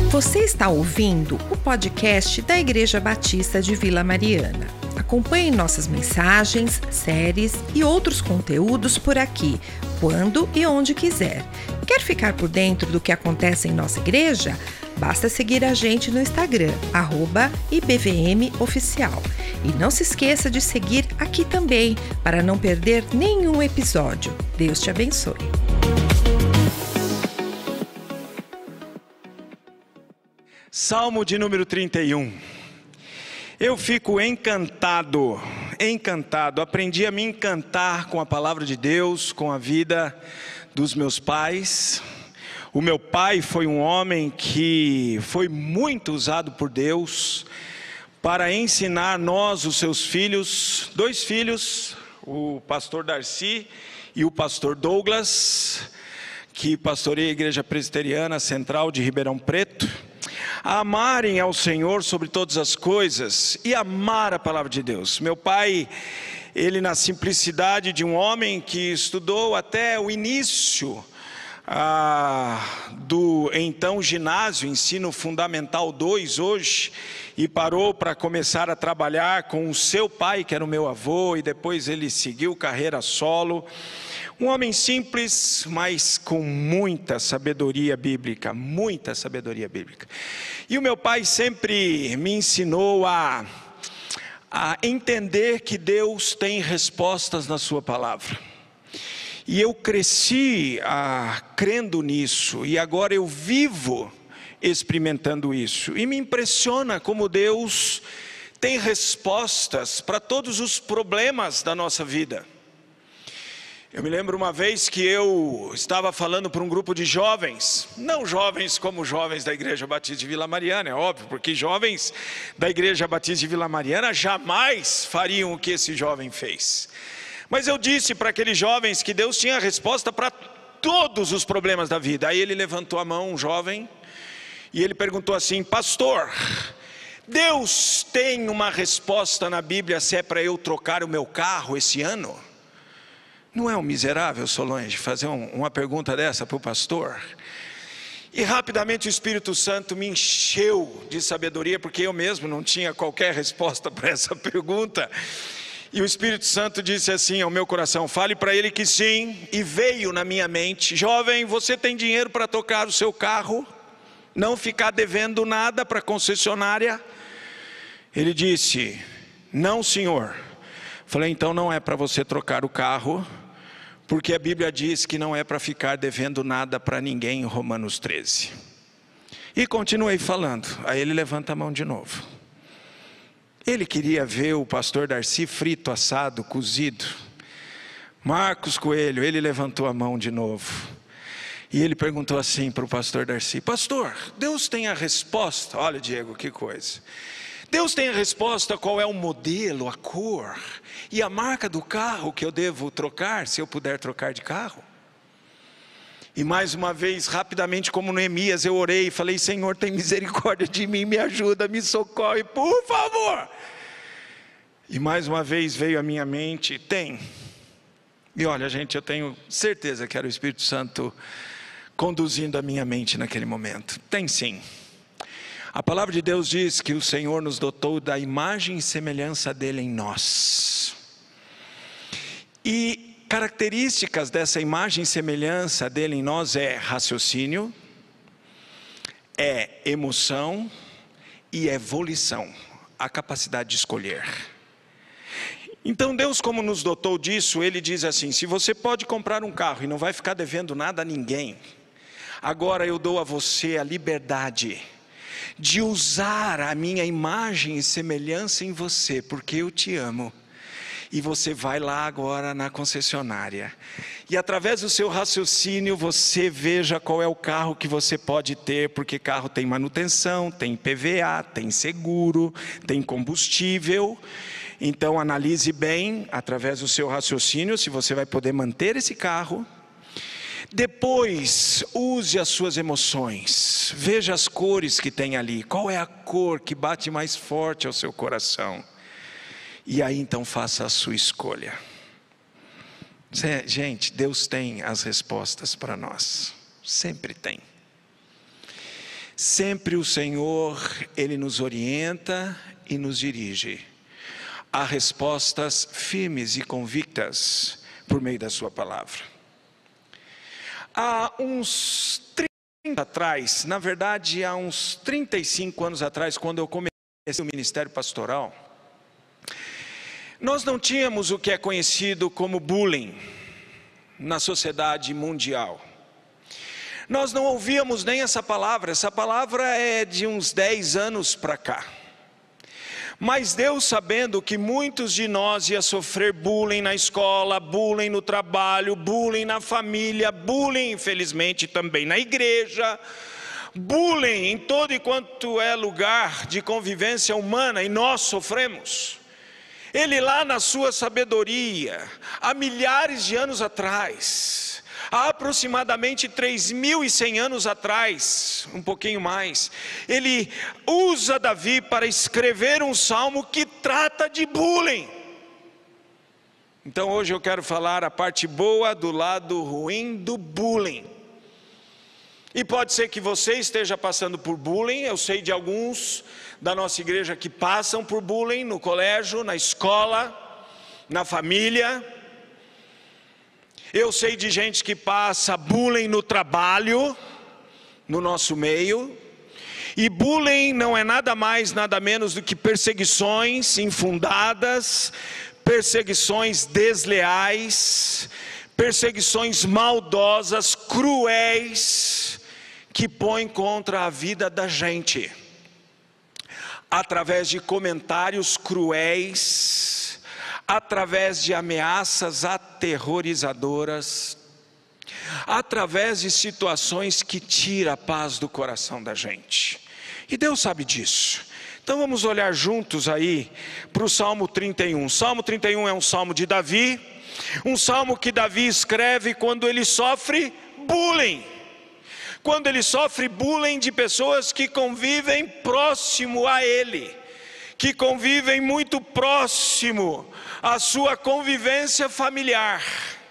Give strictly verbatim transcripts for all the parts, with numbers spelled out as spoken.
Você está ouvindo o podcast da Igreja Batista de Vila Mariana. Acompanhe nossas mensagens, séries e outros conteúdos por aqui, quando e onde quiser. Quer ficar por dentro do que acontece em nossa igreja? Basta seguir a gente no Instagram, arroba I B V M Oficial. E não se esqueça de seguir aqui também, para não perder nenhum episódio. Deus te abençoe. Salmo de número trinta e um. Eu fico encantado, encantado. Aprendi a me encantar com a palavra de Deus, com a vida dos meus pais. O meu pai foi um homem que foi muito usado por Deus para ensinar nós, os seus filhos, dois filhos, o pastor Darcy e o pastor Douglas, que pastoreia a Igreja Presbiteriana Central de Ribeirão Preto, a amarem ao Senhor sobre todas as coisas e amar a palavra de Deus. Meu pai, ele na simplicidade de um homem que estudou até o início ah, do então ginásio, ensino fundamental dois hoje, e parou para começar a trabalhar com o seu pai, que era o meu avô, e depois ele seguiu carreira solo. Um homem simples, mas com muita sabedoria bíblica, muita sabedoria bíblica. E o meu pai sempre me ensinou a, a entender que Deus tem respostas na sua palavra. E eu cresci ah, crendo nisso, e agora eu vivo experimentando isso. E me impressiona como Deus tem respostas para todos os problemas da nossa vida. Eu me lembro uma vez que eu estava falando para um grupo de jovens, não jovens como jovens da Igreja Batista de Vila Mariana, é óbvio, porque jovens da Igreja Batista de Vila Mariana jamais fariam o que esse jovem fez. Mas eu disse para aqueles jovens que Deus tinha a resposta para todos os problemas da vida. Aí ele levantou a mão, um jovem, e ele perguntou assim: pastor, Deus tem uma resposta na Bíblia se é para eu trocar o meu carro esse ano? Não é um miserável, Solange, fazer um, uma pergunta dessa para o pastor? E rapidamente o Espírito Santo me encheu de sabedoria, porque eu mesmo não tinha qualquer resposta para essa pergunta. E o Espírito Santo disse assim ao meu coração: fale para ele que sim. E veio na minha mente: jovem, você tem dinheiro para trocar o seu carro? Não ficar devendo nada para a concessionária? Ele disse: não, senhor. Falei: então não é para você trocar o carro, porque a Bíblia diz que não é para ficar devendo nada para ninguém em Romanos treze. E continuei falando. Aí ele levanta a mão de novo. Ele queria ver o pastor Darcy frito, assado, cozido. Marcos Coelho, ele levantou a mão de novo. E ele perguntou assim para o pastor Darcy: pastor, Deus tem a resposta? Olha, Diego, que coisa. Deus tem a resposta qual é o modelo, a cor e a marca do carro que eu devo trocar, se eu puder trocar de carro? E mais uma vez, rapidamente, como Neemias, eu orei e falei: Senhor, tem misericórdia de mim, me ajuda, me socorre, por favor. E mais uma vez veio à minha mente: tem. E olha, gente, eu tenho certeza que era o Espírito Santo conduzindo a minha mente naquele momento. Tem sim. A palavra de Deus diz que o Senhor nos dotou da imagem e semelhança dele em nós. E características dessa imagem e semelhança dele em nós é raciocínio, é emoção e é volição, a capacidade de escolher. Então Deus, como nos dotou disso, Ele diz assim: se você pode comprar um carro e não vai ficar devendo nada a ninguém, agora eu dou a você a liberdade de usar a minha imagem e semelhança em você, porque eu te amo. E você vai lá agora na concessionária, e através do seu raciocínio você veja qual é o carro que você pode ter, porque carro tem manutenção, tem I P V A, tem seguro, tem combustível. Então analise bem, através do seu raciocínio, se você vai poder manter esse carro. Depois, use as suas emoções, veja as cores que tem ali, qual é a cor que bate mais forte ao seu coração, e aí então faça a sua escolha. Gente, Deus tem as respostas para nós, sempre tem. Sempre o Senhor, Ele nos orienta e nos dirige a respostas firmes e convictas por meio da sua palavra. Há uns trinta anos atrás, na verdade há uns trinta e cinco anos atrás, quando eu comecei o ministério pastoral, nós não tínhamos o que é conhecido como bullying na sociedade mundial. Nós não ouvíamos nem essa palavra, essa palavra é de uns dez anos para cá. Mas Deus, sabendo que muitos de nós iam sofrer bullying na escola, bullying no trabalho, bullying na família, bullying infelizmente também na igreja, bullying em todo e quanto é lugar de convivência humana, e nós sofremos. Ele lá na sua sabedoria, há milhares de anos atrás, há aproximadamente três mil e cem anos atrás, um pouquinho mais, ele usa Davi para escrever um salmo que trata de bullying. Então hoje eu quero falar a parte boa do lado ruim do bullying. E pode ser que você esteja passando por bullying, eu sei de alguns da nossa igreja que passam por bullying no colégio, na escola, na família. Eu sei de gente que passa bullying no trabalho, no nosso meio. E bullying não é nada mais, nada menos do que perseguições infundadas, perseguições desleais, perseguições maldosas, cruéis, que põem contra a vida da gente, através de comentários cruéis, através de ameaças aterrorizadoras, através de situações que tiram a paz do coração da gente. E Deus sabe disso. Então vamos olhar juntos aí para o Salmo trinta e um. Salmo trinta e um é um salmo de Davi, um salmo que Davi escreve quando ele sofre bullying. Quando ele sofre bullying de pessoas que convivem próximo a ele, que convivem muito próximo à sua convivência familiar.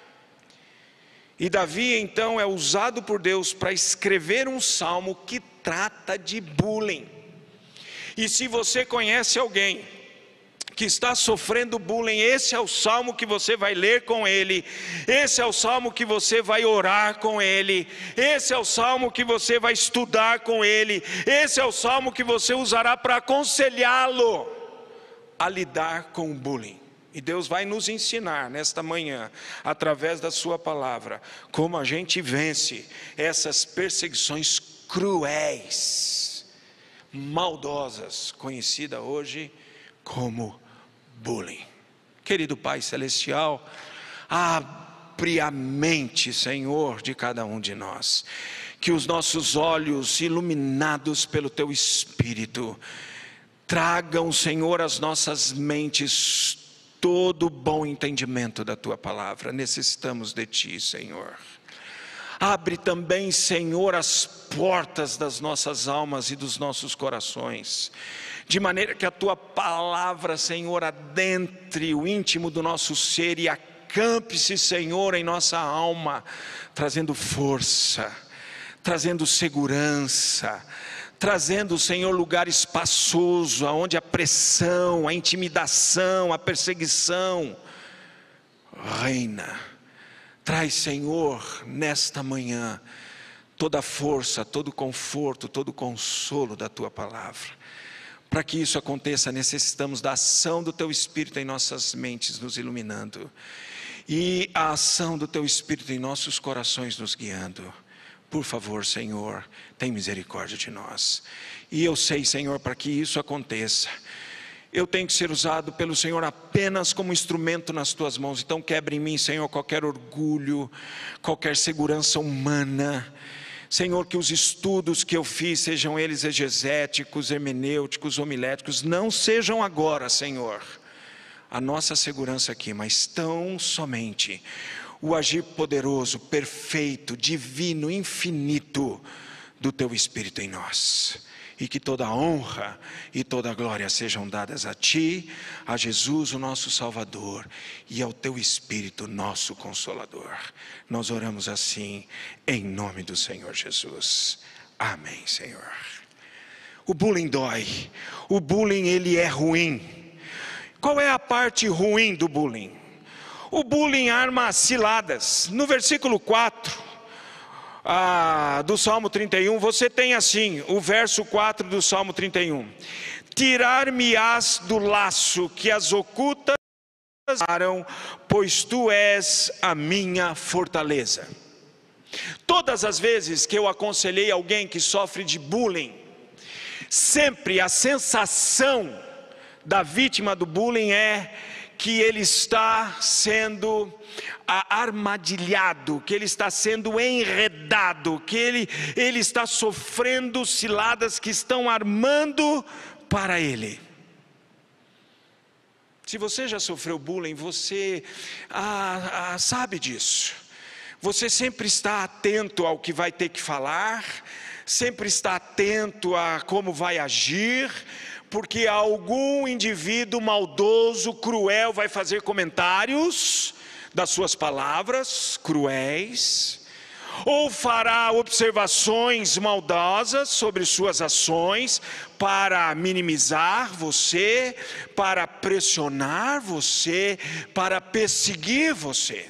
E Davi então é usado por Deus para escrever um salmo que trata de bullying. E se você conhece alguém que está sofrendo bullying, esse é o salmo que você vai ler com ele, esse é o salmo que você vai orar com ele, esse é o salmo que você vai estudar com ele, esse é o salmo que você usará para aconselhá-lo a lidar com o bullying. E Deus vai nos ensinar nesta manhã, através da sua palavra, como a gente vence essas perseguições cruéis, maldosas, conhecida hoje como bullying. Querido Pai Celestial, abre a mente, Senhor, de cada um de nós, que os nossos olhos iluminados pelo Teu Espírito, tragam, Senhor, às nossas mentes todo bom entendimento da Tua palavra. Necessitamos de Ti, Senhor. Abre também, Senhor, as portas das nossas almas e dos nossos corações, de maneira que a Tua palavra, Senhor, adentre o íntimo do nosso ser e acampe-se, Senhor, em nossa alma, trazendo força, trazendo segurança, trazendo, Senhor, lugar espaçoso, onde a pressão, a intimidação, a perseguição reina. Traz, Senhor, nesta manhã, toda a força, todo o conforto, todo o consolo da Tua palavra. Para que isso aconteça, necessitamos da ação do Teu Espírito em nossas mentes, nos iluminando, e a ação do Teu Espírito em nossos corações, nos guiando. Por favor, Senhor, tem misericórdia de nós. E eu sei, Senhor, para que isso aconteça, eu tenho que ser usado pelo Senhor apenas como instrumento nas Tuas mãos. Então quebre em mim, Senhor, qualquer orgulho, qualquer segurança humana. Senhor, que os estudos que eu fiz, sejam eles exegéticos, hermenêuticos, homiléticos, não sejam agora, Senhor, a nossa segurança aqui, mas tão somente o agir poderoso, perfeito, divino, infinito do Teu Espírito em nós. E que toda a honra e toda a glória sejam dadas a Ti, a Jesus, o nosso Salvador, e ao Teu Espírito, nosso Consolador. Nós oramos assim, em nome do Senhor Jesus. Amém, Senhor. O bullying dói. O bullying, ele é ruim. Qual é a parte ruim do bullying? O bullying arma ciladas. No versículo quatro ah, do Salmo trinta e um, você tem assim, o verso quatro do Salmo trinta e um. Tirar-me-ás do laço que as ocultas aram, pois tu és a minha fortaleza. Todas as vezes que eu aconselhei alguém que sofre de bullying, sempre a sensação da vítima do bullying é que ele está sendo armadilhado, que ele está sendo enredado, que ele, ele está sofrendo ciladas que estão armando para ele. Se você já sofreu bullying, você ah, ah, sabe disso. Você sempre está atento ao que vai ter que falar, sempre está atento a como vai agir, porque algum indivíduo maldoso, cruel, vai fazer comentários das suas palavras cruéis, ou fará observações maldosas sobre suas ações para minimizar você, para pressionar você, para perseguir você.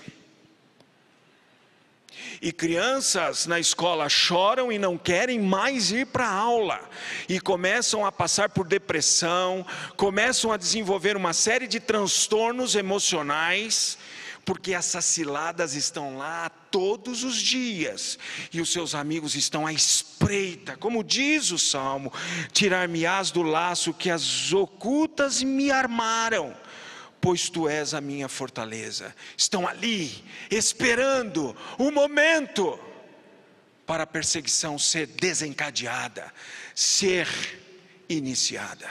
E crianças na escola choram e não querem mais ir para a aula, e começam a passar por depressão, começam a desenvolver uma série de transtornos emocionais, porque essas ciladas estão lá todos os dias, e os seus amigos estão à espreita, como diz o Salmo: tirar-me-ás do laço que as ocultas me armaram, pois tu és a minha fortaleza. Estão ali, esperando o momento para a perseguição ser desencadeada, ser iniciada.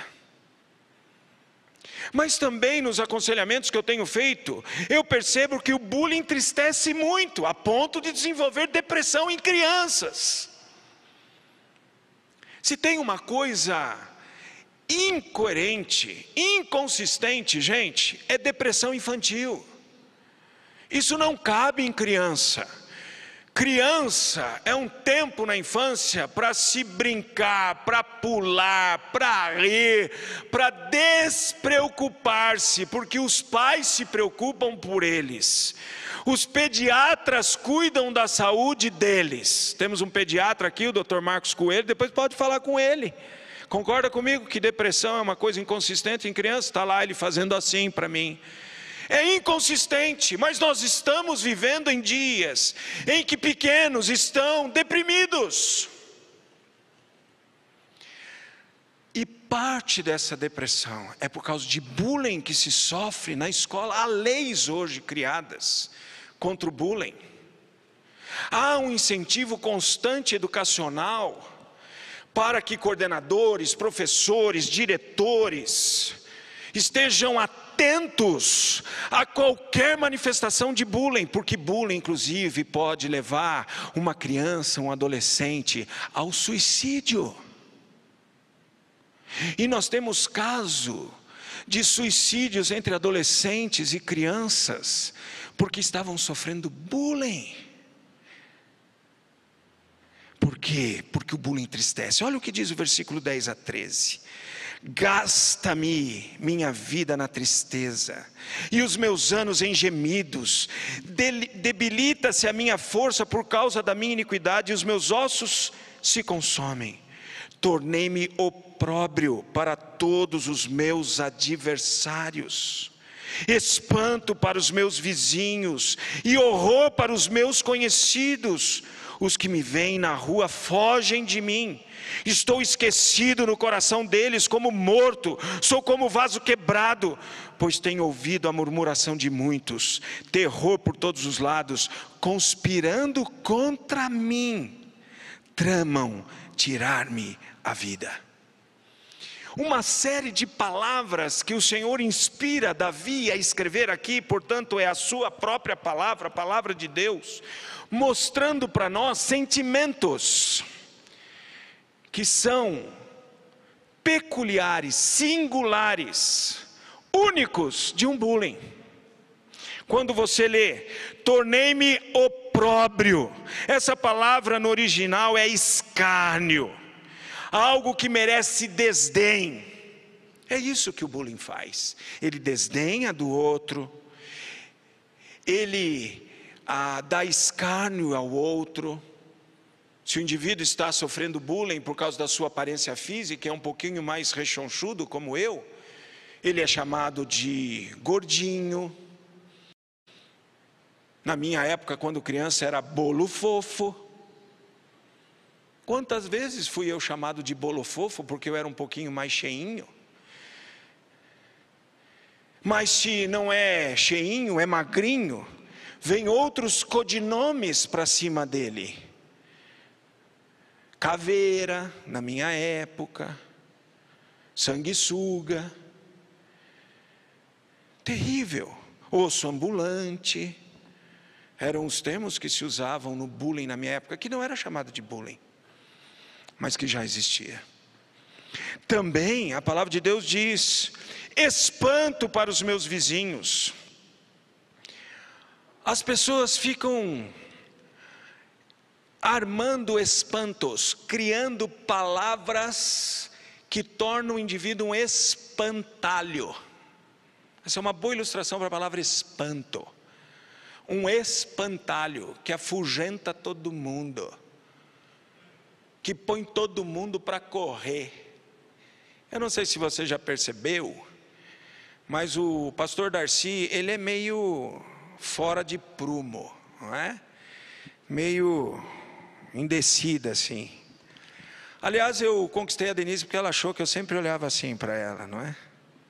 Mas também nos aconselhamentos que eu tenho feito, eu percebo que o bullying entristece muito, a ponto de desenvolver depressão em crianças. Se tem uma coisa incoerente, inconsistente, gente, é depressão infantil. Isso não cabe em criança. Criança é um tempo na infância para se brincar, para pular, para rir, para despreocupar-se, porque os pais se preocupam por eles. Os pediatras cuidam da saúde deles. Temos um pediatra aqui, o doutor Marcos Coelho, depois pode falar com ele. Concorda comigo que depressão é uma coisa inconsistente em criança? Está lá ele fazendo assim para mim. É inconsistente, mas nós estamos vivendo em dias em que pequenos estão deprimidos. E parte dessa depressão é por causa de bullying que se sofre na escola. Há leis hoje criadas contra o bullying. Há um incentivo constante educacional para que coordenadores, professores, diretores estejam atentos a qualquer manifestação de bullying, porque bullying inclusive pode levar uma criança, um adolescente ao suicídio. E nós temos caso de suicídios entre adolescentes e crianças, porque estavam sofrendo bullying. Por quê? Porque o bullying entristece. Olha o que diz o versículo dez a treze. Gasta-me minha vida na tristeza, e os meus anos em gemidos. Debilita-se a minha força por causa da minha iniquidade, e os meus ossos se consomem. Tornei-me opróbrio para todos os meus adversários, espanto para os meus vizinhos, e horror para os meus conhecidos. Os que me veem na rua fogem de mim. Estou esquecido no coração deles, como morto. Sou como vaso quebrado, pois tenho ouvido a murmuração de muitos. Terror por todos os lados, conspirando contra mim. Tramam tirar-me a vida. Uma série de palavras que o Senhor inspira Davi a escrever aqui, portanto é a sua própria palavra, a palavra de Deus, mostrando para nós sentimentos que são peculiares, singulares, únicos de um bullying. Quando você lê, tornei-me opróbrio, essa palavra no original é escárnio. algo que merece desdém. É isso que o bullying faz. Ele desdenha do outro, ele ah, dá escárnio ao outro. Se o indivíduo está sofrendo bullying por causa da sua aparência física, é um pouquinho mais rechonchudo como eu, ele é chamado de gordinho. Na minha época, quando criança, era bolo fofo. Quantas vezes fui eu chamado de bolo fofo porque eu era um pouquinho mais cheinho? Mas se não é cheinho, é magrinho, vem outros codinomes para cima dele. Caveira, na minha época, sanguessuga, terrível, osso ambulante, eram os termos que se usavam no bullying na minha época, que não era chamado de bullying, mas que já existia. Também a palavra de Deus diz: espanto para os meus vizinhos. As pessoas ficam armando espantos, criando palavras que tornam o indivíduo um espantalho. Essa é uma boa ilustração para a palavra espanto. Um espantalho que afugenta todo mundo, que põe todo mundo para correr. Eu não sei se você já percebeu, mas o pastor Darcy, ele é meio fora de prumo, não é? Meio indecida assim. Aliás, eu conquistei a Denise porque ela achou que eu sempre olhava assim para ela, não é?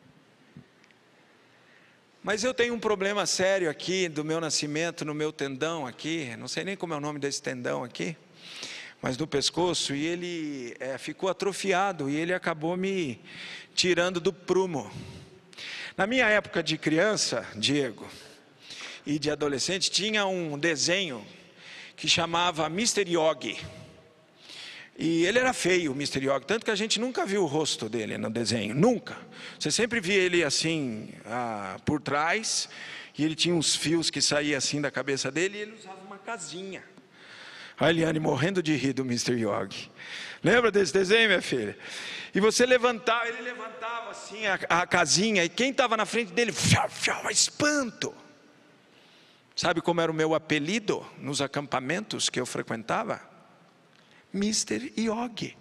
Mas eu tenho um problema sério aqui do meu nascimento, no meu tendão aqui, não sei nem como é o nome desse tendão aqui, mas do pescoço, e ele é, ficou atrofiado, e ele acabou me tirando do prumo. Na minha época de criança, Diego, e de adolescente, tinha um desenho que chamava mister Yogi. E ele era feio, o mister Yogi, tanto que a gente nunca viu o rosto dele no desenho, nunca. Você sempre via ele assim, ah, por trás, e ele tinha uns fios que saíam assim da cabeça dele, e ele usava uma casinha. A Eliane morrendo de rir do mister Yogi. Lembra desse desenho, minha filha? E você levantava, ele levantava assim a, a casinha, e quem estava na frente dele, fiau, fiau, espanto. Sabe como era o meu apelido nos acampamentos que eu frequentava? mister Yogi.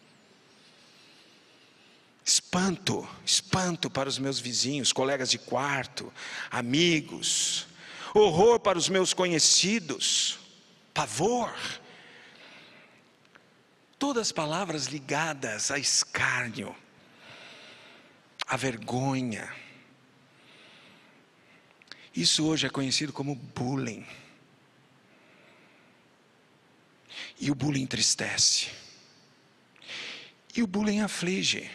Espanto, espanto para os meus vizinhos, colegas de quarto, amigos, horror para os meus conhecidos, pavor. Todas as palavras ligadas a escárnio, a vergonha. Isso hoje é conhecido como bullying. E o bullying entristece. E o bullying aflige.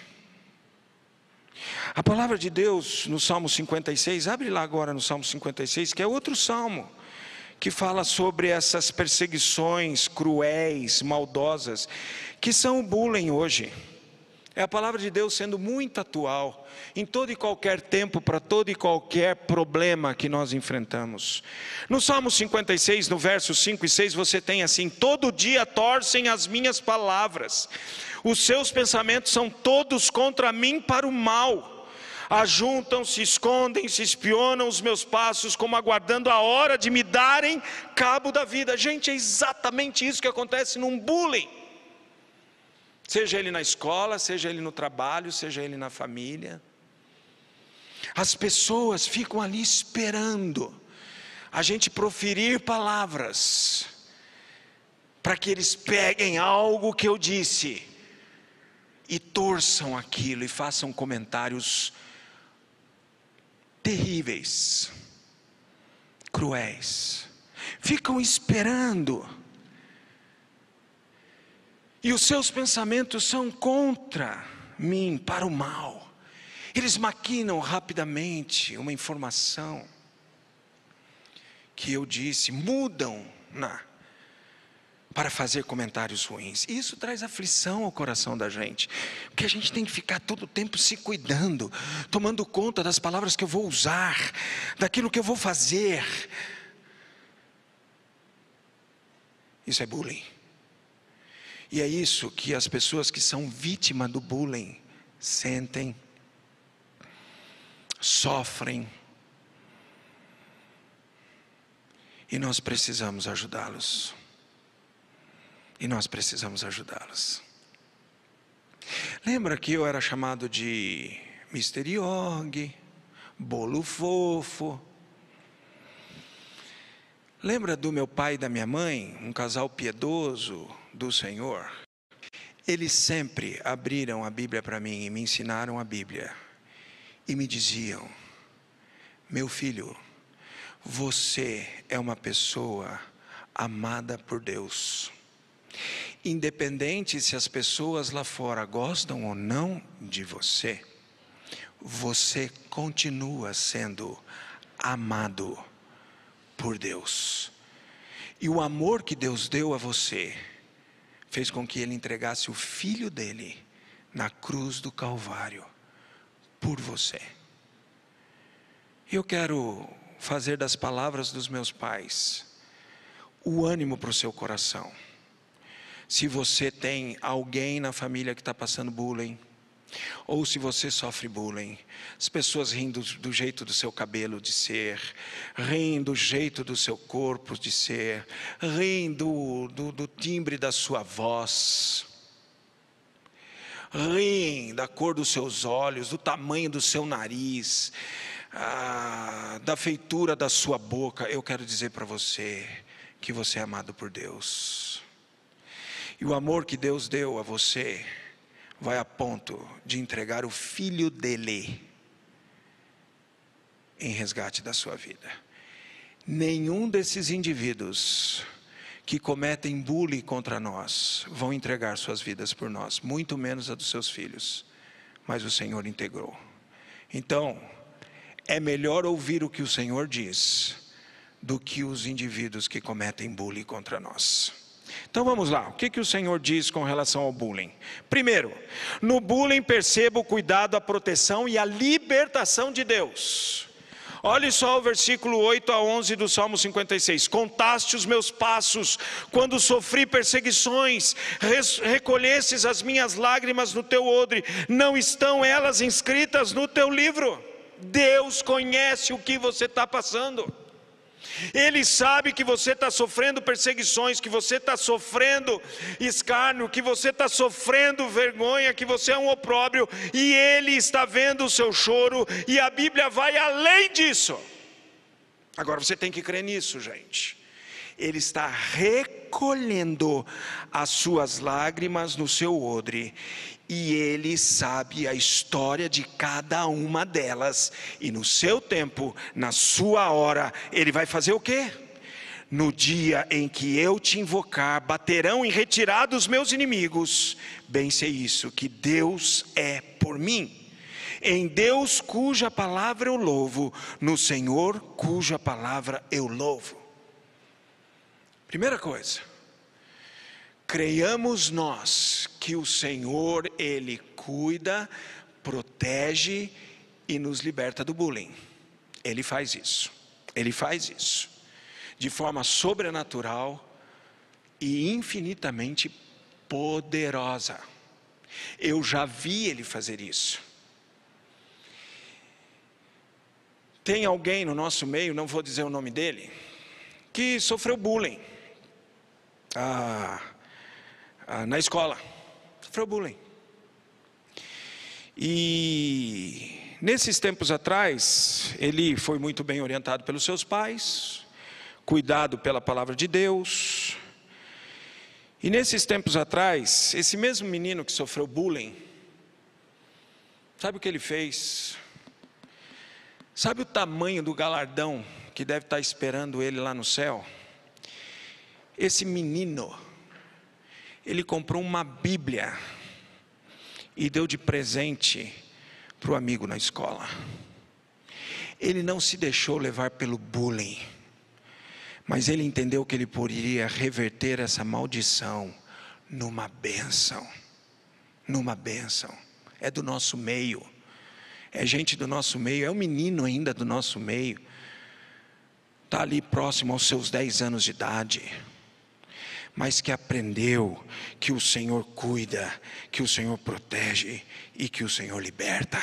A palavra de Deus no Salmo cinquenta e seis, abre lá agora no Salmo cinquenta e seis, que é outro salmo, que fala sobre essas perseguições cruéis, maldosas, que são o bullying hoje. É a palavra de Deus sendo muito atual, em todo e qualquer tempo, para todo e qualquer problema que nós enfrentamos. No Salmo cinquenta e seis, no versos cinco e seis, você tem assim: todo dia torcem as minhas palavras, os seus pensamentos são todos contra mim para o mal. Ajuntam, se escondem, se espionam os meus passos, como aguardando a hora de me darem cabo da vida. Gente, é exatamente isso que acontece num bullying. Seja ele na escola, seja ele no trabalho, seja ele na família. As pessoas ficam ali esperando a gente proferir palavras, para que eles peguem algo que eu disse, e torçam aquilo, e façam comentários terríveis, cruéis. Ficam esperando. E os seus pensamentos são contra mim, para o mal. Eles maquinam rapidamente uma informação que eu disse, mudam-na para fazer comentários ruins. E isso traz aflição ao coração da gente, porque a gente tem que ficar todo o tempo se cuidando, tomando conta das palavras que eu vou usar, daquilo que eu vou fazer. Isso é bullying. E é isso que as pessoas que são vítimas do bullying sentem, sofrem. E nós precisamos ajudá-los. E nós precisamos ajudá-los. Lembra que eu era chamado de mister Yogi, bolo fofo? Lembra do meu pai e da minha mãe, um casal piedoso do Senhor? Eles sempre abriram a Bíblia para mim e me ensinaram a Bíblia. E me diziam: meu filho, você é uma pessoa amada por Deus. Independente se as pessoas lá fora gostam ou não de você, você continua sendo amado por Deus. E o amor que Deus deu a você fez com que Ele entregasse o Filho dele na cruz do Calvário por você. Eu quero fazer das palavras dos meus pais o ânimo para o seu coração. Se você tem alguém na família que está passando bullying, ou se você sofre bullying, as pessoas riem do, do jeito do seu cabelo de ser, riem do jeito do seu corpo de ser, riem do, do, do timbre da sua voz, riem da cor dos seus olhos, do tamanho do seu nariz, ah, da feitura da sua boca. Eu quero dizer para você que você é amado por Deus. E o amor que Deus deu a você vai a ponto de entregar o Filho dele em resgate da sua vida. Nenhum desses indivíduos que cometem bullying contra nós vão entregar suas vidas por nós, muito menos a dos seus filhos, mas o Senhor integrou. Então, é melhor ouvir o que o Senhor diz do que os indivíduos que cometem bullying contra nós. Então vamos lá, o que, que o Senhor diz com relação ao bullying? Primeiro, no bullying perceba o cuidado, a proteção e a libertação de Deus. Olhe só o versículo oito a onze do Salmo cinquenta e seis. Contaste os meus passos quando sofri perseguições, recolhestes as minhas lágrimas no teu odre, não estão elas inscritas no teu livro? Deus conhece o que você está passando. Ele sabe que você está sofrendo perseguições, que você está sofrendo escárnio, que você está sofrendo vergonha, que você é um opróbrio, e Ele está vendo o seu choro, e a Bíblia vai além disso. Agora você tem que crer nisso, gente. Ele está recolhendo as suas lágrimas no seu odre, e Ele sabe a história de cada uma delas, e no seu tempo, na sua hora, Ele vai fazer o quê? No dia em que eu te invocar, baterão em retirada os meus inimigos. Bem sei isso, que Deus é por mim. Em Deus cuja palavra eu louvo, no Senhor cuja palavra eu louvo. Primeira coisa, creiamos nós que o Senhor, Ele cuida, protege e nos liberta do bullying. Ele faz isso, Ele faz isso, de forma sobrenatural e infinitamente poderosa. Eu já vi Ele fazer isso. Tem alguém no nosso meio, não vou dizer o nome dele, que sofreu bullying. Ah, ah, na escola, sofreu bullying. E nesses tempos atrás, ele foi muito bem orientado pelos seus pais, cuidado pela palavra de Deus. E nesses tempos atrás, esse mesmo menino que sofreu bullying, sabe o que ele fez? Sabe o tamanho do galardão que deve estar esperando ele lá no céu? Esse menino, ele comprou uma Bíblia e deu de presente para o amigo na escola. Ele não se deixou levar pelo bullying, mas ele entendeu que ele poderia reverter essa maldição numa bênção, numa bênção. É do nosso meio, é gente do nosso meio, é um menino ainda do nosso meio, está ali próximo aos seus dez anos de idade. mas que aprendeu que o Senhor cuida, que o Senhor protege e que o Senhor liberta.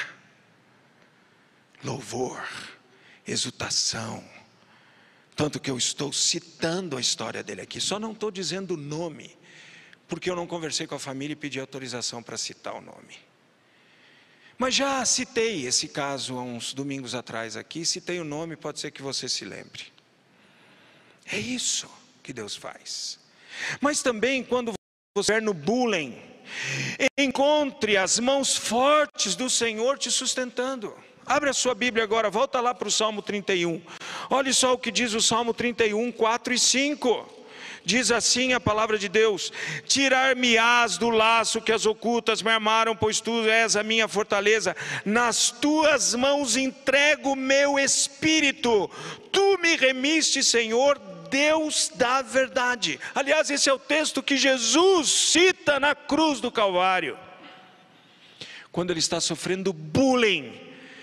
Louvor, exultação. Tanto que eu estou citando a história dele aqui, só não estou dizendo o nome, porque eu não conversei com a família e pedi autorização para citar o nome. Mas já citei esse caso há uns domingos atrás aqui, citei o nome, pode ser que você se lembre. É isso que Deus faz. Mas também quando você estiver no bullying, encontre as mãos fortes do Senhor te sustentando. Abre a sua Bíblia agora, volta lá para o Salmo trinta e um. Olha só o que diz o Salmo trinta e um, quatro e cinco. Diz assim a palavra de Deus: tirar-me-ás do laço que as ocultas me armaram, pois tu és a minha fortaleza. Nas tuas mãos entrego o meu espírito. Tu me remiste, Senhor, Deus da verdade. Aliás, esse é o texto que Jesus cita na cruz do Calvário, quando ele está sofrendo bullying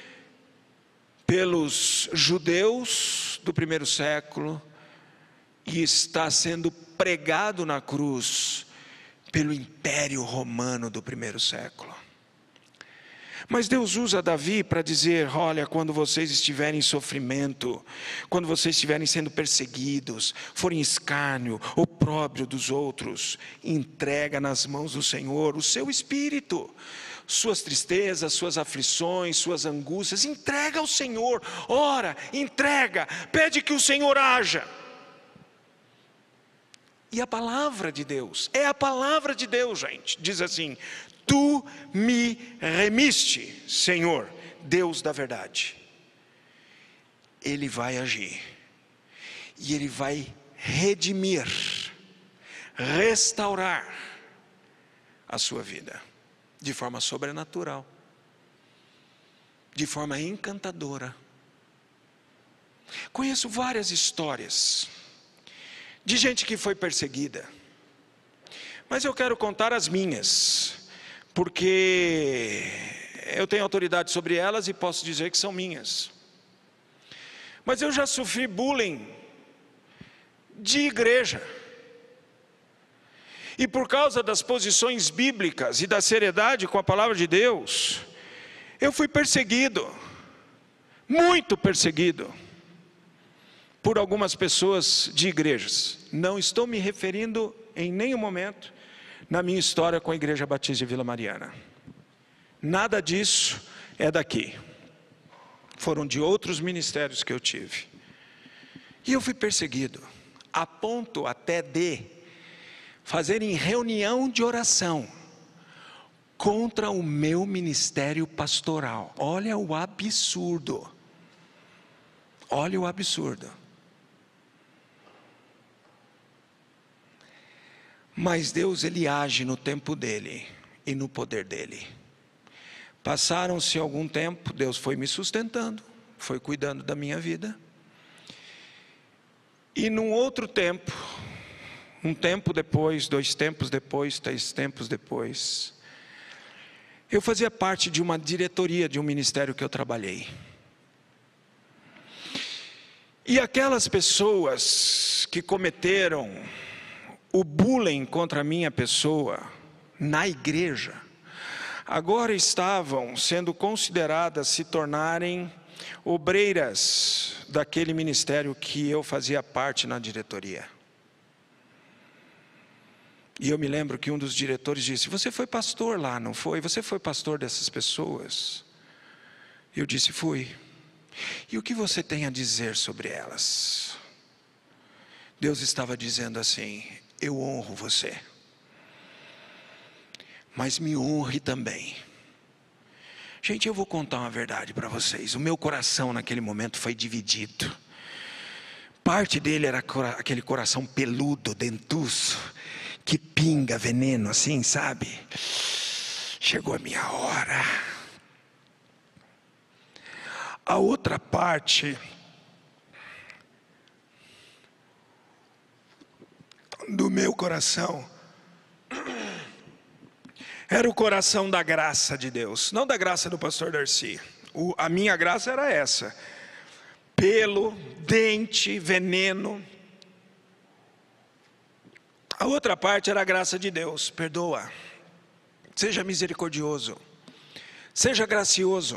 pelos judeus do primeiro século, e está sendo pregado na cruz pelo Império Romano do primeiro século. Mas Deus usa Davi para dizer: olha, quando vocês estiverem em sofrimento, quando vocês estiverem sendo perseguidos, forem escárnio, opróbrio dos outros, entrega nas mãos do Senhor o seu espírito, suas tristezas, suas aflições, suas angústias, entrega ao Senhor, ora, entrega, pede que o Senhor haja. E a palavra de Deus, é a palavra de Deus, gente, diz assim: tu me remiste, Senhor, Deus da verdade. Ele vai agir, e Ele vai redimir, restaurar a sua vida, de forma sobrenatural, de forma encantadora. Conheço várias histórias de gente que foi perseguida, mas eu quero contar as minhas, porque eu tenho autoridade sobre elas e posso dizer que são minhas. Mas eu já sofri bullying de igreja, e por causa das posições bíblicas e da seriedade com a palavra de Deus, eu fui perseguido, muito perseguido, por algumas pessoas de igrejas. Não estou me referindo em nenhum momento na minha história com a Igreja Batista de Vila Mariana. Nada disso é daqui. Foram de outros ministérios que eu tive. E eu fui perseguido, a ponto até de fazerem reunião de oração contra o meu ministério pastoral. Olha o absurdo. Olha o absurdo. Mas Deus, Ele age no tempo dEle e no poder dEle. Passaram-se algum tempo, Deus foi me sustentando, foi cuidando da minha vida. E num outro tempo, um tempo depois, dois tempos depois, três tempos depois, eu fazia parte de uma diretoria de um ministério que eu trabalhei. E aquelas pessoas que cometeram o bullying contra a minha pessoa na igreja, agora estavam sendo consideradas se tornarem obreiras daquele ministério que eu fazia parte na diretoria. E eu me lembro que um dos diretores disse: você foi pastor lá, não foi? Você foi pastor dessas pessoas? Eu disse: fui. E o que você tem a dizer sobre elas? Deus estava dizendo assim: eu honro você, mas me honre também. Gente, eu vou contar uma verdade para vocês. O meu coração naquele momento foi dividido. Parte dele era aquele coração peludo, dentuço, que pinga veneno assim, sabe? Chegou a minha hora. A outra parte do meu coração era o coração da graça de Deus, não da graça do pastor Darcy. O, a minha graça era essa: pelo, dente, veneno. A outra parte era a graça de Deus. Perdoa, seja misericordioso, seja gracioso.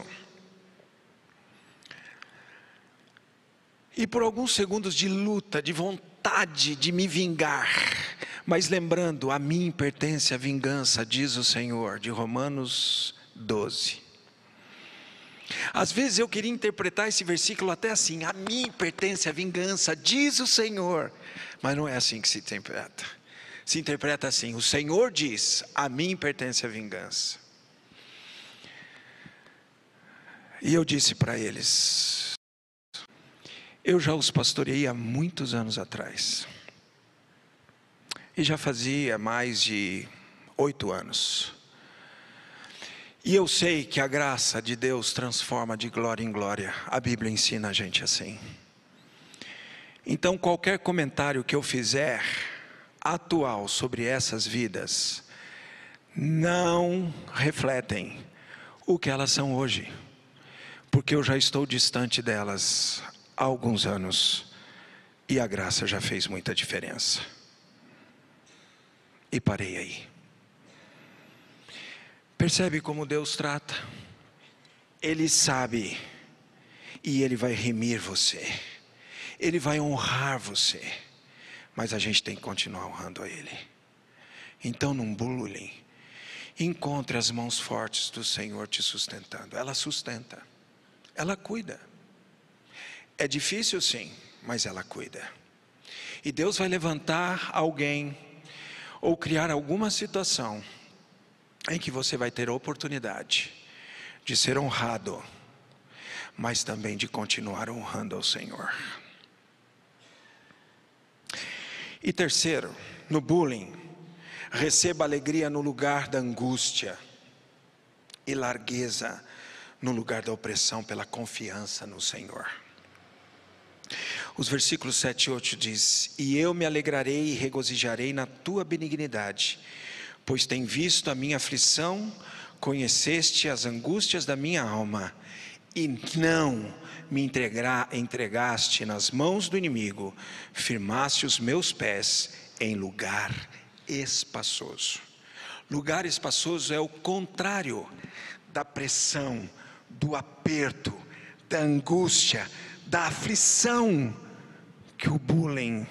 E por alguns segundos de luta, de vontade de me vingar, mas lembrando, a mim pertence a vingança, diz o Senhor, de Romanos doze. Às vezes eu queria interpretar esse versículo até assim: a mim pertence a vingança, diz o Senhor. Mas não é assim que se interpreta. Se interpreta assim: o Senhor diz, a mim pertence a vingança. E eu disse para eles, eu já os pastoreei há muitos anos atrás. E já fazia mais de oito anos. E eu sei que a graça de Deus transforma de glória em glória. A Bíblia ensina a gente assim. Então qualquer comentário que eu fizer atual sobre essas vidas não refletem o que elas são hoje, porque eu já estou distante delas há alguns anos e a graça já fez muita diferença. E parei aí. Percebe como Deus trata? Ele sabe, e Ele vai remir você, Ele vai honrar você, mas a gente tem que continuar honrando a Ele. Então, num bullying, encontre as mãos fortes do Senhor te sustentando. Ela sustenta, ela cuida. É difícil sim, mas ela cuida. E Deus vai levantar alguém, ou criar alguma situação, em que você vai ter a oportunidade de ser honrado, mas também de continuar honrando ao Senhor. E terceiro, no bullying, receba alegria no lugar da angústia e largueza no lugar da opressão pela confiança no Senhor. Os versículos sete e oito diz: e eu me alegrarei e regozijarei na tua benignidade, pois tem visto a minha aflição, conheceste as angústias da minha alma, e não me entregar, entregaste nas mãos do inimigo, firmaste os meus pés em lugar espaçoso. Lugar espaçoso é o contrário da pressão, do aperto, da angústia, da aflição que o bullying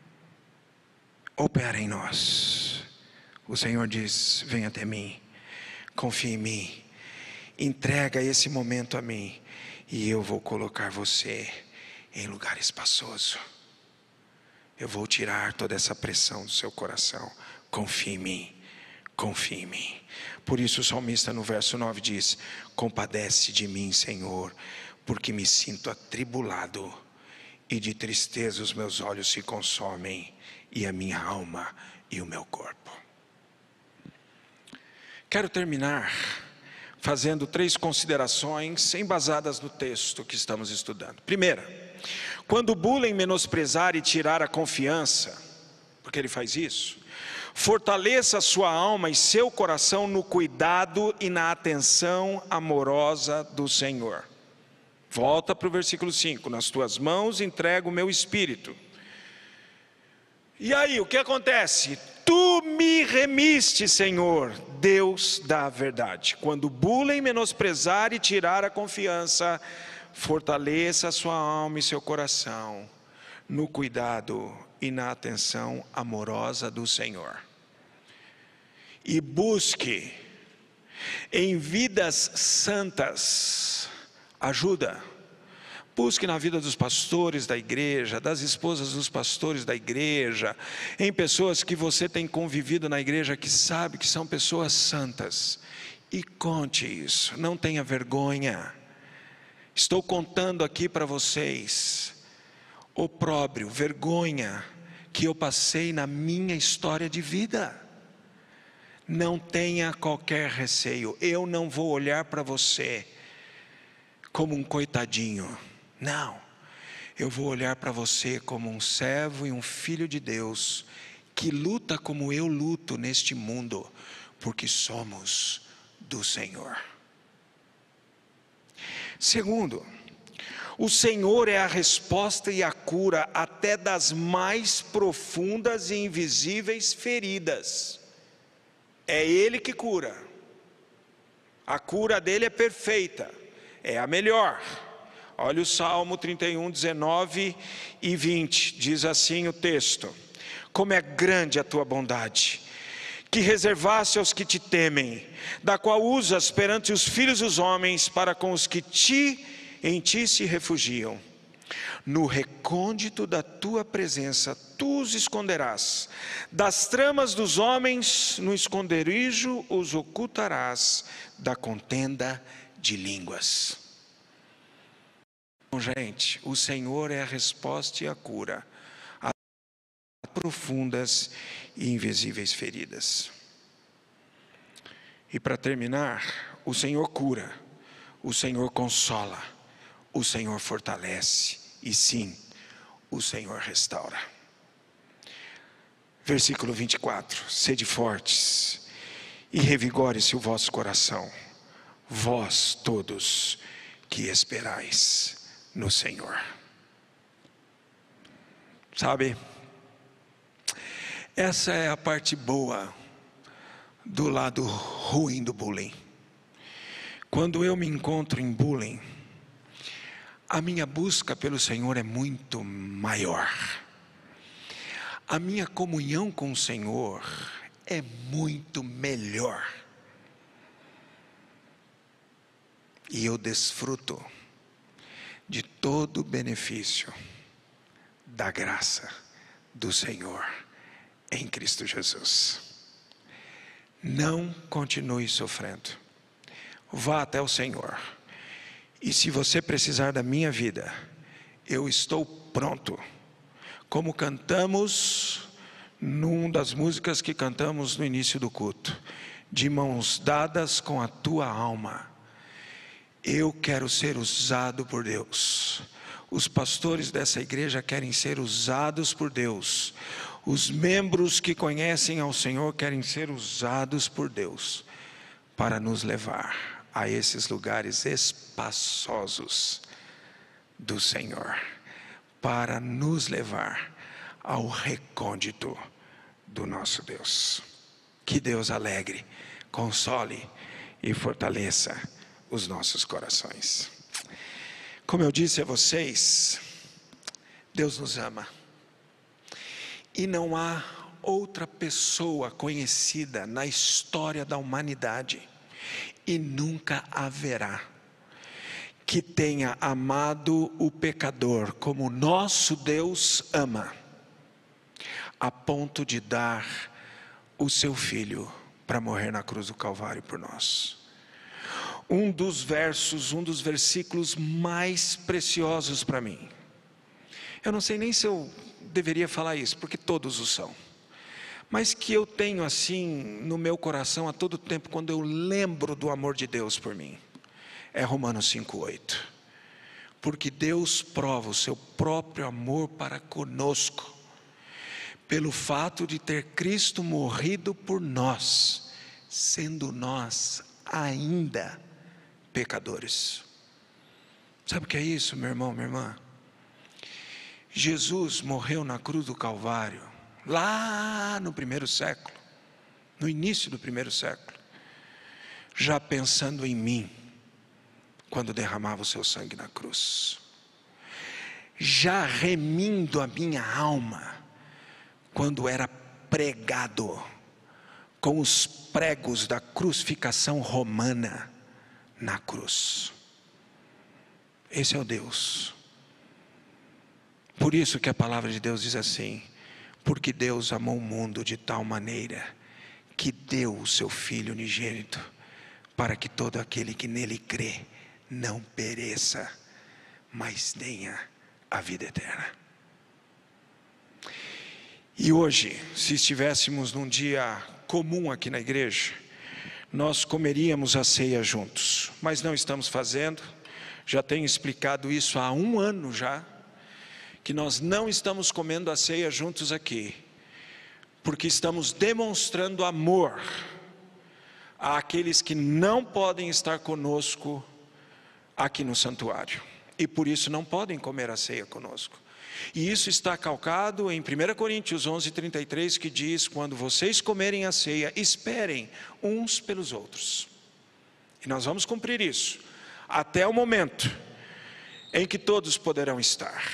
opera em nós. O Senhor diz: vem até mim, confia em mim, entrega esse momento a mim, e eu vou colocar você em lugar espaçoso. Eu vou tirar toda essa pressão do seu coração. Confia em mim, confia em mim. Por isso o salmista no verso nove diz: compadece de mim, Senhor, porque me sinto atribulado, e de tristeza os meus olhos se consomem, e a minha alma e o meu corpo. Quero terminar fazendo três considerações embasadas no texto que estamos estudando. Primeira, quando o bullying menosprezar e tirar a confiança, porque ele faz isso, fortaleça a sua alma e seu coração no cuidado e na atenção amorosa do Senhor. Volta para o versículo cinco: nas tuas mãos entrego o meu espírito. E aí, o que acontece? Tu me remiste, Senhor, Deus da verdade. Quando o bullying menosprezar e tirar a confiança, fortaleça a sua alma e seu coração no cuidado e na atenção amorosa do Senhor. E busque em vidas santas ajuda. Busque na vida dos pastores da igreja, das esposas dos pastores da igreja, em pessoas que você tem convivido na igreja, que sabe que são pessoas santas, e conte isso, não tenha vergonha. Estou contando aqui para vocês opróbrio, vergonha que eu passei na minha história de vida. Não tenha qualquer receio, eu não vou olhar para você como um coitadinho. Não, eu vou olhar para você como um servo e um filho de Deus, que luta como eu luto neste mundo, porque somos do Senhor. Segundo, o Senhor é a resposta e a cura a até das mais profundas e invisíveis feridas. É Ele que cura. A cura dele é perfeita, é a melhor. Olha o Salmo trinta e um, dezenove e vinte, diz assim o texto: como é grande a tua bondade, que reservaste aos que te temem, da qual usas perante os filhos dos homens, para com os que te, em ti se refugiam. No recôndito da tua presença tu os esconderás, das tramas dos homens no esconderijo os ocultarás, da contenda de línguas. Bom, gente, o Senhor é a resposta e a cura a profundas e invisíveis feridas. E para terminar, o Senhor cura, o Senhor consola, o Senhor fortalece. E sim, o Senhor restaura. Versículo vinte e quatro: sede fortes e revigore-se o vosso coração, vós todos que esperais no Senhor. Sabe, essa é a parte boa do lado ruim do bullying. Quando eu me encontro em bullying, a minha busca pelo Senhor é muito maior. A minha comunhão com o Senhor é muito melhor. E eu desfruto de todo o benefício da graça do Senhor em Cristo Jesus. Não continue sofrendo. Vá até o Senhor. E se você precisar da minha vida, eu estou pronto. Como cantamos numa das músicas que cantamos no início do culto: de mãos dadas com a tua alma. Eu quero ser usado por Deus. Os pastores dessa igreja querem ser usados por Deus. Os membros que conhecem ao Senhor querem ser usados por Deus para nos levar a esses lugares espaçosos do Senhor, para nos levar ao recôndito do nosso Deus. Que Deus alegre, console e fortaleça os nossos corações. Como eu disse a vocês, Deus nos ama. E não há outra pessoa conhecida na história da humanidade, e nunca haverá, que tenha amado o pecador como nosso Deus ama, a ponto de dar o seu filho para morrer na cruz do Calvário por nós. Um dos versos, um dos versículos mais preciosos para mim. Eu não sei nem se eu deveria falar isso, porque todos o são. Mas que eu tenho assim no meu coração a todo tempo, quando eu lembro do amor de Deus por mim, é Romanos cinco, oito. Porque Deus prova o seu próprio amor para conosco, pelo fato de ter Cristo morrido por nós, sendo nós ainda pecadores. Sabe o que é isso, meu irmão, minha irmã? Jesus morreu na cruz do Calvário, lá no primeiro século, no início do primeiro século, já pensando em mim, quando derramava o seu sangue na cruz, já remindo a minha alma, quando era pregado com os pregos da crucificação romana na cruz. Esse é o Deus. Por isso que a palavra de Deus diz assim: porque Deus amou o mundo de tal maneira que deu o seu Filho unigênito, para que todo aquele que nele crê não pereça, mas tenha a vida eterna. E hoje, se estivéssemos num dia comum aqui na igreja, nós comeríamos a ceia juntos, mas não estamos fazendo. Já tenho explicado isso há um ano já, que nós não estamos comendo a ceia juntos aqui, porque estamos demonstrando amor àqueles que não podem estar conosco aqui no santuário, e por isso não podem comer a ceia conosco. E isso está calcado em primeira Coríntios onze, trinta e três, que diz: quando vocês comerem a ceia, esperem uns pelos outros. E nós vamos cumprir isso, até o momento em que todos poderão estar,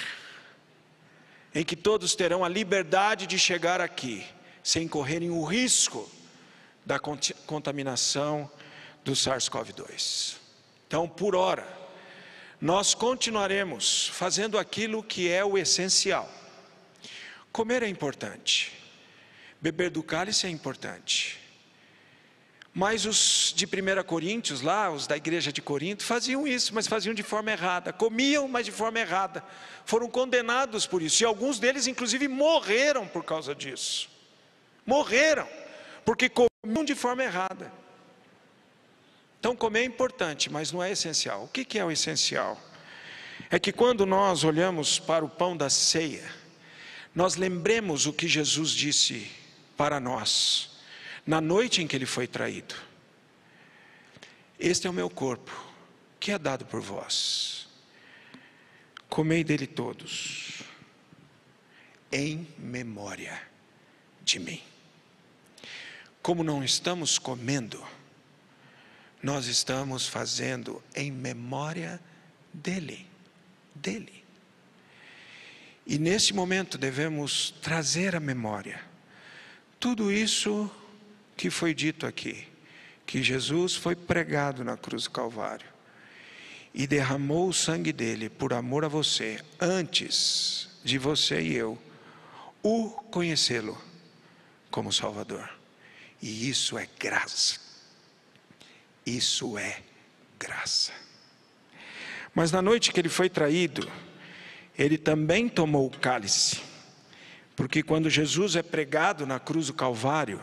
em que todos terão a liberdade de chegar aqui, sem correrem o risco da contaminação do SARS-CoV dois. Então, por hora, nós continuaremos fazendo aquilo que é o essencial. Comer é importante, beber do cálice é importante, mas os de primeira Coríntios, lá, os da igreja de Corinto, faziam isso, mas faziam de forma errada, comiam, mas de forma errada, foram condenados por isso, e alguns deles inclusive morreram por causa disso, morreram, porque comiam de forma errada. Então comer é importante, mas não é essencial. O que é o essencial? É que quando nós olhamos para o pão da ceia, nós lembremos o que Jesus disse para nós, na noite em que Ele foi traído: este é o meu corpo, que é dado por vós, comei dele todos, em memória de mim. Como não estamos comendo, nós estamos fazendo em memória dele, dele. E nesse momento devemos trazer à memória tudo isso que foi dito aqui, que Jesus foi pregado na cruz do Calvário e derramou o sangue dele por amor a você, antes de você e eu o conhecê-lo como Salvador. E isso é graça. Isso é graça. Mas na noite que ele foi traído, ele também tomou o cálice, porque quando Jesus é pregado na cruz do Calvário,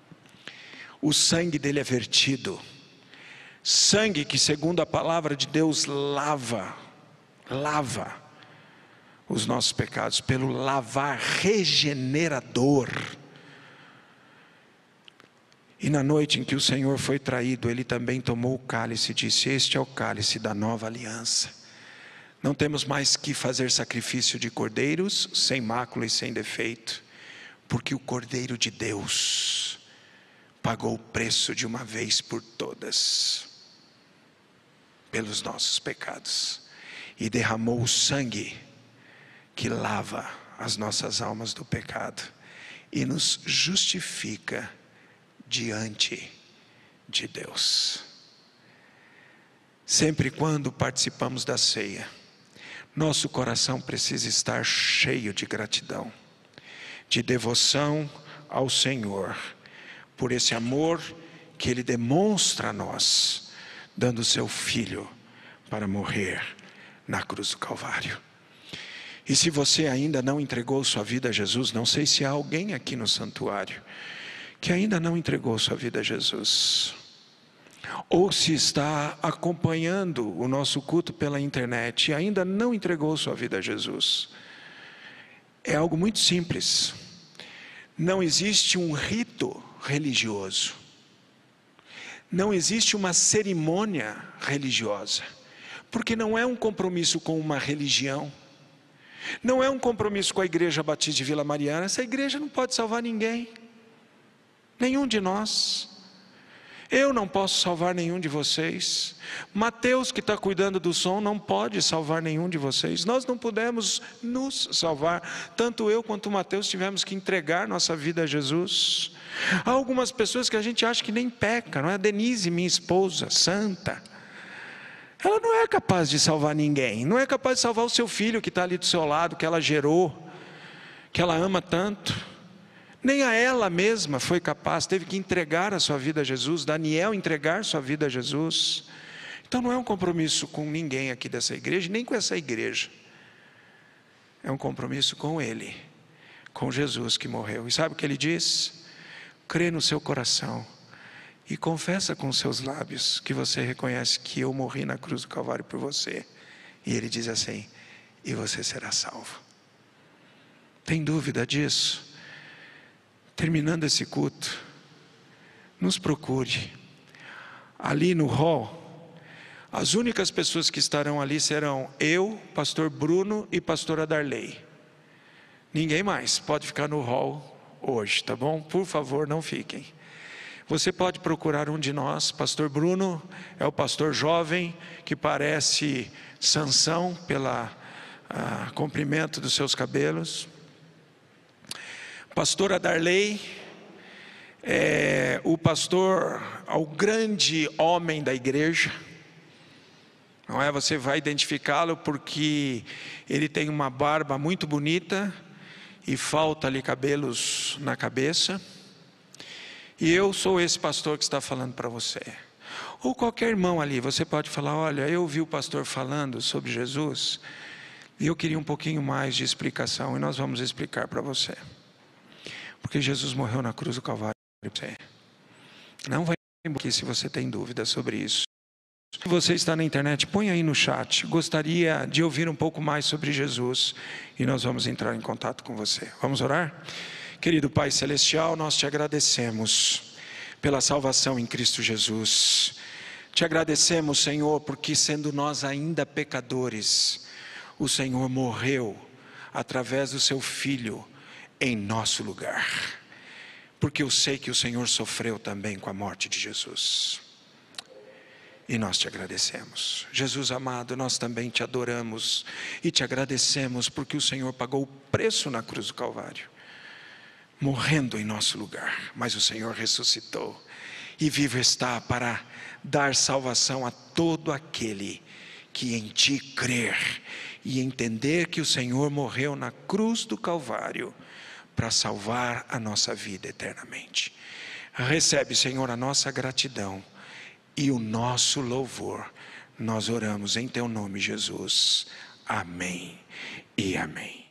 o sangue dele é vertido, sangue que, segundo a palavra de Deus, lava, lava os nossos pecados, pelo lavar regenerador. E na noite em que o Senhor foi traído, ele também tomou o cálice e disse: este é o cálice da nova aliança. Não temos mais que fazer sacrifício de cordeiros sem mácula e sem defeito, porque o Cordeiro de Deus pagou o preço de uma vez por todas pelos nossos pecados e derramou o sangue que lava as nossas almas do pecado e nos justifica diante de Deus. Sempre quando participamos da ceia, nosso coração precisa estar cheio de gratidão, de devoção ao Senhor, por esse amor que Ele demonstra a nós, dando seu Filho para morrer na cruz do Calvário. E se você ainda não entregou sua vida a Jesus, não sei se há alguém aqui no santuário que ainda não entregou sua vida a Jesus, ou se está acompanhando o nosso culto pela internet e ainda não entregou sua vida a Jesus. É algo muito simples. Não existe um rito religioso, não existe uma cerimônia religiosa, porque não é um compromisso com uma religião, não é um compromisso com a Igreja Batista de Vila Mariana. Essa igreja não pode salvar ninguém, nenhum de nós. Eu não posso salvar nenhum de vocês. Mateus, que está cuidando do som, não pode salvar nenhum de vocês. Nós não pudemos nos salvar. Tanto eu quanto o Mateus tivemos que entregar nossa vida a Jesus. Há algumas pessoas que a gente acha que nem peca, não é? A Denise, minha esposa, santa, ela não é capaz de salvar ninguém. Não é capaz de salvar o seu filho que está ali do seu lado, que ela gerou, que ela ama tanto. Nem a ela mesma foi capaz, teve que entregar a sua vida a Jesus. Daniel entregar sua vida a Jesus. Então não é um compromisso com ninguém aqui dessa igreja, nem com essa igreja. É um compromisso com Ele, com Jesus que morreu. E sabe o que Ele diz? Crê no seu coração e confessa com os seus lábios que você reconhece que eu morri na cruz do Calvário por você. E Ele diz assim: e você será salvo. Tem dúvida disso? Terminando esse culto, nos procure. Ali no hall, as únicas pessoas que estarão ali serão eu, pastor Bruno e pastora Darley. Ninguém mais pode ficar no hall hoje, tá bom? Por favor, não fiquem. Você pode procurar um de nós. Pastor Bruno é o pastor jovem que parece Sansão pelo comprimento dos seus cabelos. Pastora Darley é o pastor, o grande homem da igreja. Não é? Você vai identificá-lo porque ele tem uma barba muito bonita e falta ali cabelos na cabeça. E eu sou esse pastor que está falando para você. Ou qualquer irmão ali, você pode falar: olha, eu ouvi o pastor falando sobre Jesus e eu queria um pouquinho mais de explicação, e nós vamos explicar para você. Porque Jesus morreu na cruz do Calvário para você. Não vai aqui se você tem dúvida sobre isso. Se você está na internet, põe aí no chat: gostaria de ouvir um pouco mais sobre Jesus, e nós vamos entrar em contato com você. Vamos orar? Querido Pai Celestial, nós te agradecemos pela salvação em Cristo Jesus. Te agradecemos, Senhor, porque sendo nós ainda pecadores, o Senhor morreu através do seu Filho em nosso lugar. Porque eu sei que o Senhor sofreu também com a morte de Jesus. E nós te agradecemos. Jesus amado, nós também te adoramos e te agradecemos porque o Senhor pagou o preço na cruz do Calvário, morrendo em nosso lugar, mas o Senhor ressuscitou e vivo está para dar salvação a todo aquele que em ti crer e entender que o Senhor morreu na cruz do Calvário para salvar a nossa vida eternamente. Recebe, Senhor, a nossa gratidão e o nosso louvor. Nós oramos em teu nome, Jesus. Amém e amém.